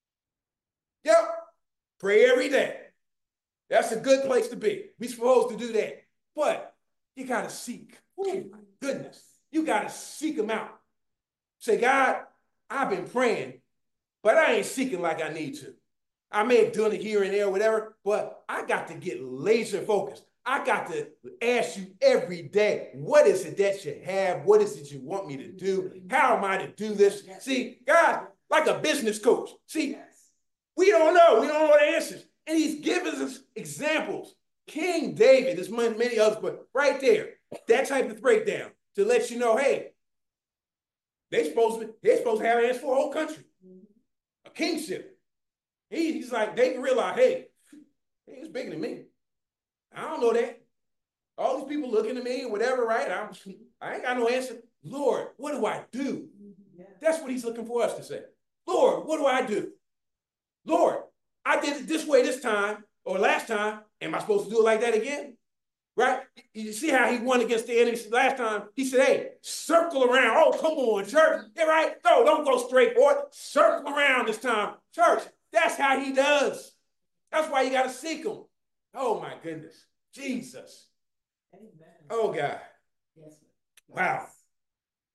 Yep. Pray every day. That's a good place to be. We're supposed to do that. But you got to seek. Oh, my goodness. You got to seek him out. Say, God, I've been praying, but I ain't seeking like I need to. I may have done it here and there or whatever, but I got to get laser focused. I got to ask you every day, what is it that you have? What is it you want me to do? How am I to do this? See, God, like a business coach. See, we don't know. We don't know the answers. And he's giving us examples. King David, there's many others, but right there, that type of breakdown to let you know, hey, they're supposed to, they're supposed to have answers for a whole country, a kingship. He, he's like, they can realize, hey, he's bigger than me. I don't know that. All these people looking at me or whatever, right? I'm, I ain't got no answer. Lord, what do I do? That's what he's looking for us to say. Lord, what do I do? Lord, I did it this way this time or last time. Am I supposed to do it like that again? Right? You see how he won against the enemy last time? He said, hey, circle around. Oh, come on, church. Yeah, right? No, don't go straight for it. Circle around this time. Church, that's how he does. That's why you got to seek him. Oh, my goodness. Jesus. Amen. Oh, God. Yes. Wow.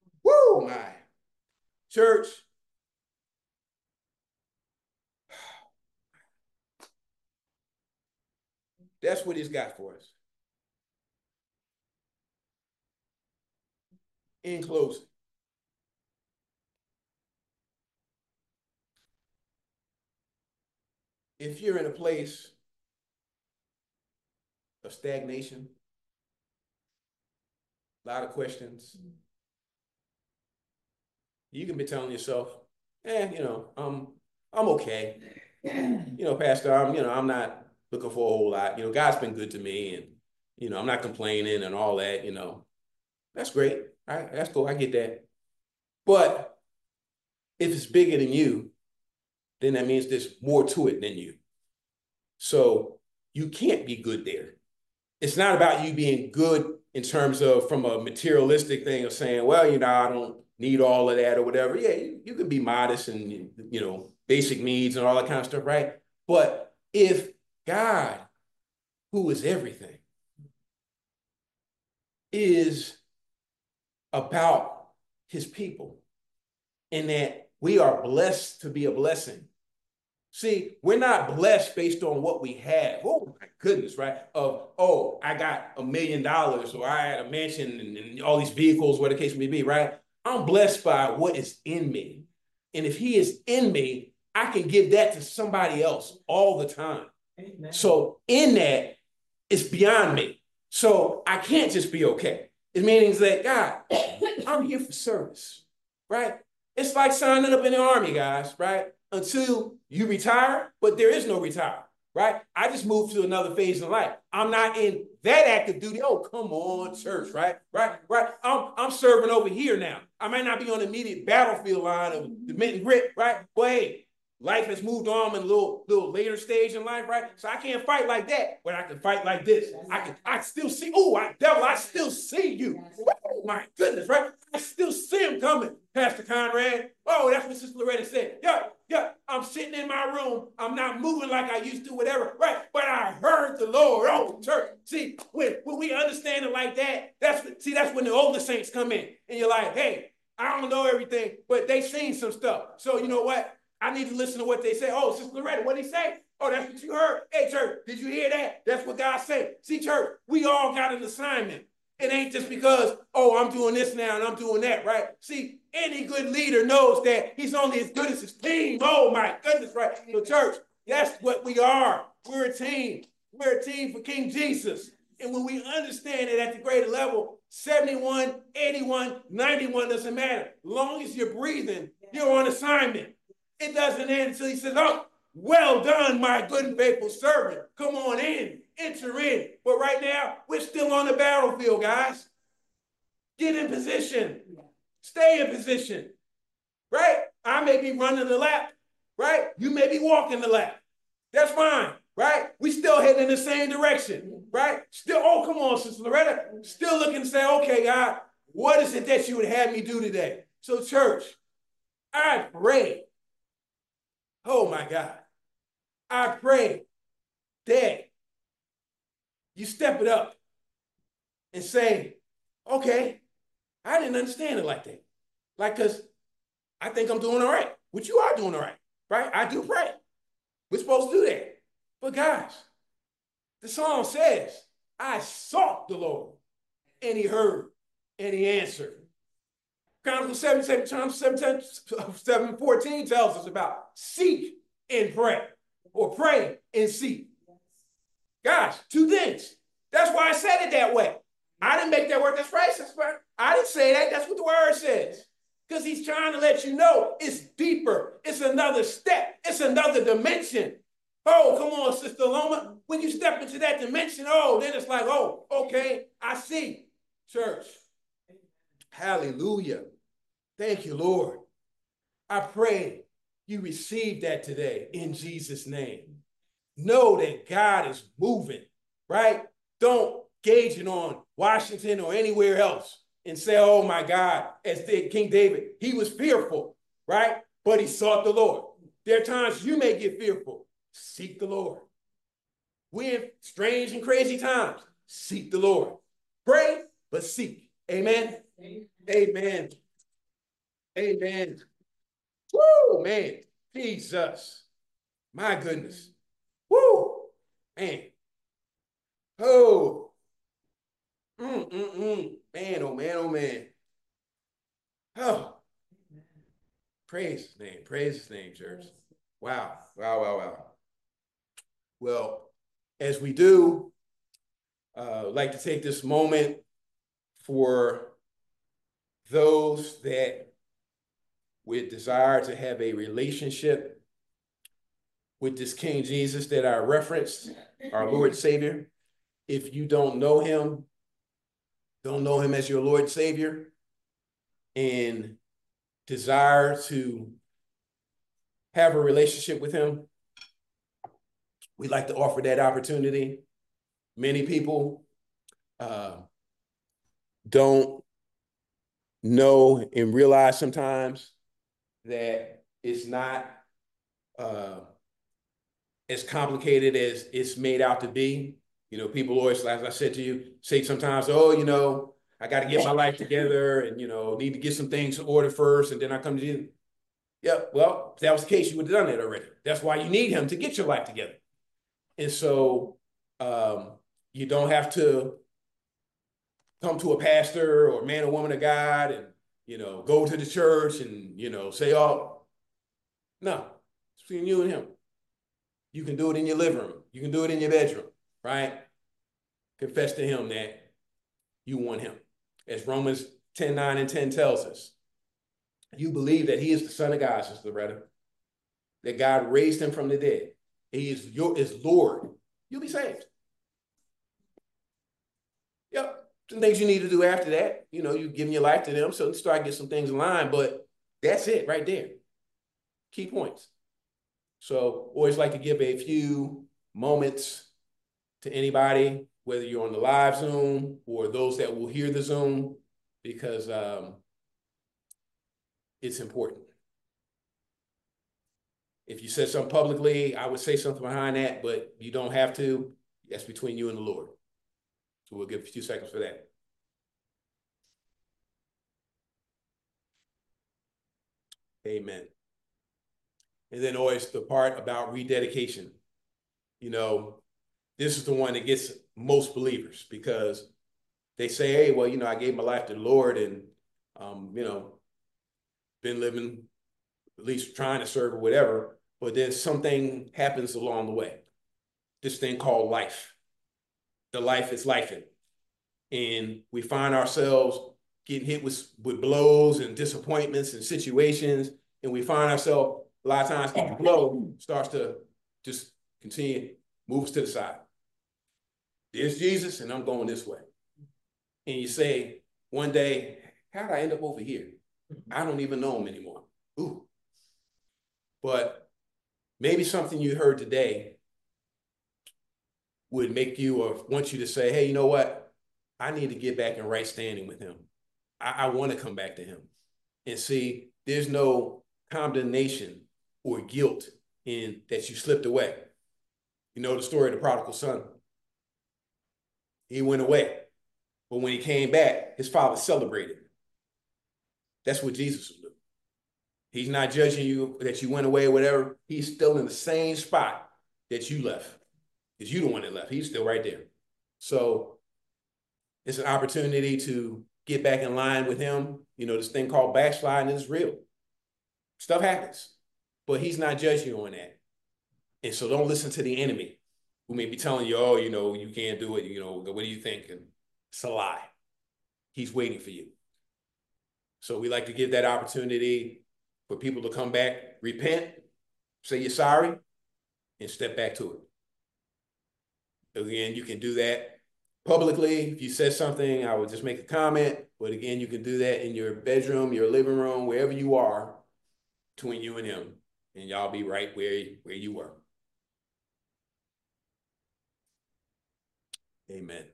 Oh, my. Church. That's what he's got for us. In closing, if you're in a place of stagnation, a lot of questions, you can be telling yourself, eh, you know, um, I'm okay. You know, Pastor, I'm, you know, I'm not looking for a whole lot. You know, God's been good to me, and, you know, I'm not complaining and all that, you know. That's great. All right, that's cool. I get that. But if it's bigger than you, then that means there's more to it than you. So you can't be good there. It's not about you being good in terms of from a materialistic thing of saying, well, you know, I don't need all of that or whatever. Yeah, you, you can be modest and, you know, basic needs and all that kind of stuff, right? But if God, who is everything, is about his people and that we are blessed to be a blessing. See, we're not blessed based on what we have. Oh, my goodness, right? Of, oh, I got a million dollars or I had a mansion and, and all these vehicles, whatever the case may be, right? I'm blessed by what is in me. And if he is in me, I can give that to somebody else all the time. Amen. So in that, it's beyond me. So I can't just be okay. It means that, God, I'm here for service, right? It's like signing up in the army, guys, right? Until you retire, but there is no retire, right? I just moved to another phase in life. I'm not in that active duty. Oh, come on, church, right? Right, right. I'm, I'm serving over here now. I might not be on the immediate battlefield line of the mint and grit, right? But hey, life has moved on in a little, little later stage in life, right? So I can't fight like that, but I can fight like this. I can, I still see, oh, I, devil, I still see you. Oh, my goodness, right? I still see him coming, Pastor Conrad. Oh, that's what Sister Loretta said. Yeah, yeah, I'm sitting in my room. I'm not moving like I used to, whatever, right? But I heard the Lord. Oh, church. See, when, when we understand it like that, that's see, that's when the older saints come in. And you're like, hey, I don't know everything, but they seen some stuff. So you know what? I need to listen to what they say. Oh, Sister Loretta, what did he say? Oh, that's what you heard. Hey, church, did you hear that? That's what God said. See, church, we all got an assignment. It ain't just because, oh, I'm doing this now and I'm doing that, right? See, any good leader knows that he's only as good as his team. Oh, my goodness, right? So, church, that's what we are. We're a team. We're a team for King Jesus. And when we understand it at the greater level, seventy-one, eighty-one, ninety-one doesn't matter. As long as you're breathing, you're on assignment. It doesn't end until he says, oh, well done, my good and faithful servant. Come on in, enter in. But right now, we're still on the battlefield, guys. Get in position. Stay in position, right? I may be running the lap, right? You may be walking the lap. That's fine, right? We still heading in the same direction, right? Still, oh, come on, Sister Loretta. Still looking to say, okay, God, what is it that you would have me do today? So, church, I pray. Oh, my God. I pray that you step it up and say, okay, I didn't understand it like that. Like, because I think I'm doing all right, which you are doing all right, right? I do pray. We're supposed to do that. But guys, the song says, I sought the Lord, and he heard, and he answered. Chronicles seven, seven fourteen tells us about seek and pray, or pray and seek. Guys, two things. That's why I said it that way. I didn't make that word. That's right. I didn't say that. That's what the word says. Because he's trying to let you know it's deeper. It's another step. It's another dimension. Oh, come on, Sister Loma. When you step into that dimension, oh, then it's like, oh, okay, I see. Church. Hallelujah. Thank you, Lord. I pray you receive that today in Jesus' name. Know that God is moving, right? Don't gauge it on Washington or anywhere else and say, oh my God, as did King David, he was fearful, right? But he sought the Lord. There are times you may get fearful. Seek the Lord. We're in strange and crazy times. Seek the Lord. Pray, but seek. Amen. Amen. Amen. Amen. Woo, man. Jesus. My goodness. Woo, man. Oh, mm, mm, mm. Man, oh, man, oh, man. Oh, praise his name. Praise his name, church. Wow. Wow, wow, wow. Well, as we do, uh, I'd like to take this moment for those that with desire to have a relationship with this King Jesus that I referenced, our Lord and Savior. If you don't know him, don't know him as your Lord and Savior, and desire to have a relationship with him, we'd like to offer that opportunity. Many people uh, don't know and realize sometimes that it's not uh, as complicated as it's made out to be. You know, people always, as I said to you, say sometimes, oh, you know, I got to get my life together and, you know, need to get some things in order first. And then I come to you. Yeah, well, if that was the case, you would have done that already. That's why you need him to get your life together. And so um, you don't have to come to a pastor or man or woman of God and, you know, go to the church and, you know, say, oh, no, it's between you and him. You can do it in your living room. You can do it in your bedroom, right? Confess to him that you want him. As Romans ten, nine, and ten tells us, you believe that he is the Son of God, Sister Loretta, that God raised him from the dead. He is your is Lord. You'll be saved. Yep. Some things you need to do after that. You know, you giving your life to them, so you start getting some things in line, but that's it right there. Key points. So always like to give a few moments to anybody, whether you're on the live Zoom or those that will hear the Zoom, because um, it's important. If you said something publicly, I would say something behind that, but you don't have to. That's between you and the Lord. So we'll give a few seconds for that. Amen. And then always the part about rededication. You know, this is the one that gets most believers because they say, hey, well, you know, I gave my life to the Lord and, um, you know, been living, at least trying to serve or whatever, but then something happens along the way. This thing called life. The life is lifing. And we find ourselves getting hit with, with blows and disappointments and situations. And we find ourselves, a lot of times, each blow starts to just continue, moves to the side. There's Jesus, and I'm going this way. And you say, one day, how did I end up over here? I don't even know him anymore. Ooh. But maybe something you heard today would make you or want you to say, hey, you know what? I need to get back in right standing with him. I, I want to come back to him. And see, there's no condemnation or guilt in that you slipped away. You know the story of the prodigal son. He went away. But when he came back, his father celebrated. That's what Jesus will do. He's not judging you that you went away or whatever. He's still in the same spot that you left. Because you're the one that left. He's still right there. So it's an opportunity to get back in line with him. You know, this thing called backsliding is real. Stuff happens. But he's not judging you on that. And so don't listen to the enemy who may be telling you, oh, you know, you can't do it. You know, what do you think? And it's a lie. He's waiting for you. So we like to give that opportunity for people to come back, repent, say you're sorry, and step back to it. Again, you can do that publicly. If you said something, I would just make a comment. But again, you can do that in your bedroom, your living room, wherever you are, between you and him. And y'all be right where, where you were. Amen.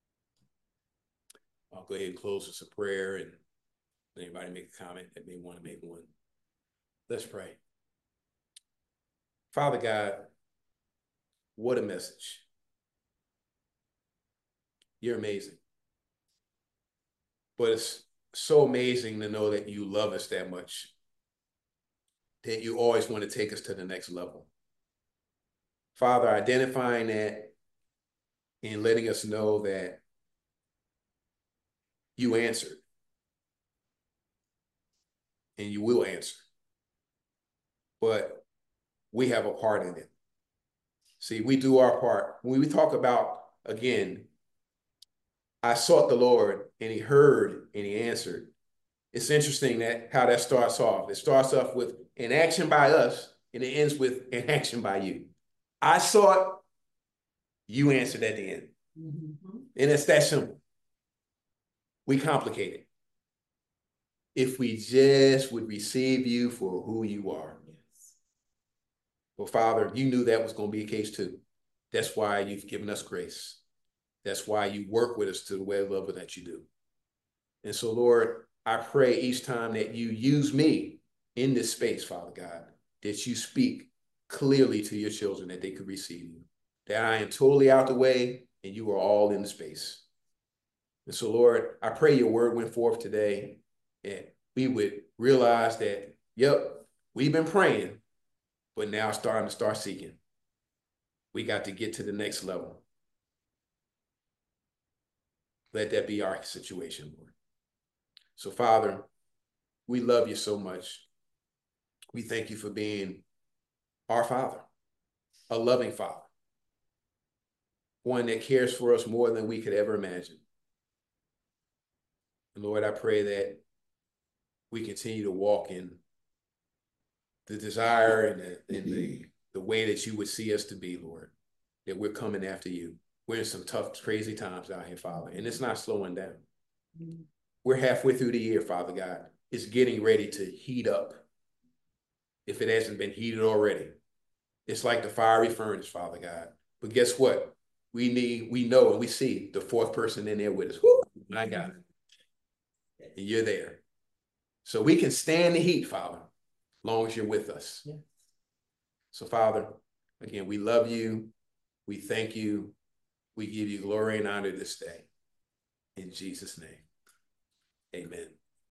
I'll go ahead and close with a prayer and anybody make a comment that may want to make one. Let's pray. Father God, what a message. You're amazing. But it's so amazing to know that you love us that much, that you always want to take us to the next level. Father, identifying that and letting us know that you answered and you will answer, but we have a part in it. See, we do our part. When we talk about, again, I sought the Lord and he heard and he answered. It's interesting that how that starts off. It starts off with an action by us and it ends with an action by you. I sought, you answered at the end. Mm-hmm. And it's that simple. We complicate it. If we just would receive you for who you are. Yes. Well, Father, you knew that was going to be the case too. That's why you've given us grace. That's why you work with us to the way of love that you do. And so, Lord, I pray each time that you use me in this space, Father God, that you speak clearly to your children that they could receive you, that I am totally out the way and you are all in the space. And so, Lord, I pray your word went forth today and we would realize that, yep, we've been praying, but now starting to start seeking. We got to get to the next level. Let that be our situation, Lord. So, Father, we love you so much. We thank you for being our Father, a loving Father, one that cares for us more than we could ever imagine. And Lord, I pray that we continue to walk in the desire and the, in the, the way that you would see us to be, Lord, that we're coming after you. We're in some tough, crazy times out here, Father, and it's not slowing down. Mm-hmm. We're halfway through the year, Father God. It's getting ready to heat up if it hasn't been heated already. It's like the fiery furnace, Father God. But guess what? We need, we know and we see the fourth person in there with us. Woo, my God. And you're there. So we can stand the heat, Father, as long as you're with us. Yeah. So, Father, again, we love you. We thank you. We give you glory and honor this day. In Jesus' name, amen.